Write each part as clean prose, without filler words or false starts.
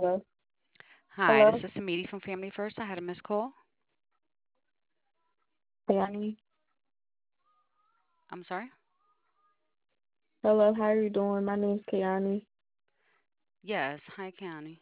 Hello? Hi, this Hello? is Samiti from Family First. I had a missed call. Kayani? I'm sorry? Hello, how are you doing? My name's Kayani. Yes, hi, County.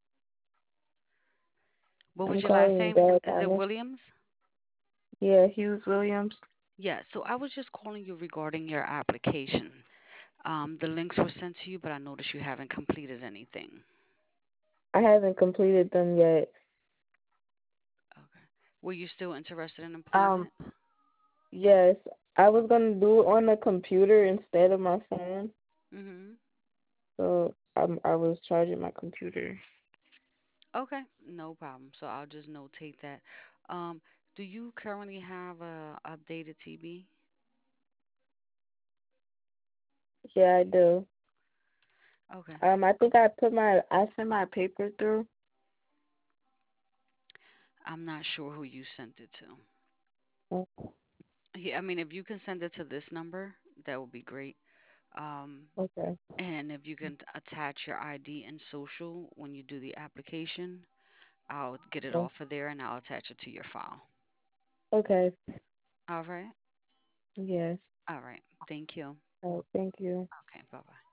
What I'm was your last calling name? back. Is it Williams? Yeah, Hughes Williams. Yeah, so I was just calling you regarding your application. The links were sent to you, but I noticed you haven't completed anything. I haven't completed them yet. Okay. Were you still interested in Um, employment? yes, I was Okay. gonna do it on the computer instead of my phone, Mm-hmm. so I was charging my computer. Okay, no problem. So I'll just notate that. Um, do you currently have a updated TB? Yeah, I do. Okay. I think I sent my paper through. I'm not sure who you sent it to. Oh, Yeah, I mean, if you can send it to this number, that would be great. Um, okay, and if you can attach your ID and social when you do the application, I'll get it okay, off of there and I'll attach it to your file. okay. All right. Yes. All right. Thank you. Oh, thank you. Okay. Bye bye.